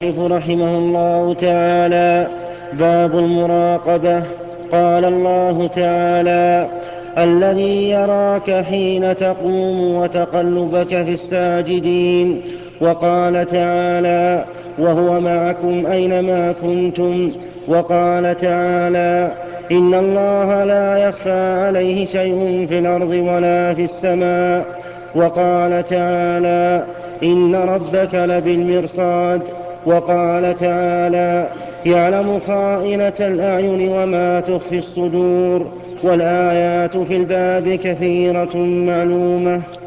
رحمه الله تعالى: باب المراقبة. قال الله تعالى: الذي يراك حين تقوم وتقلبك في الساجدين. وقال تعالى: وهو معكم أينما كنتم. وقال تعالى: إن الله لا يخفى عليه شيء في الأرض ولا في السماء. وقال تعالى: إن ربك لبالمرصاد. وقال تعالى: يعلم خائنة الأعين وما تخفي الصدور. والآيات في الباب كثيرة معلومة.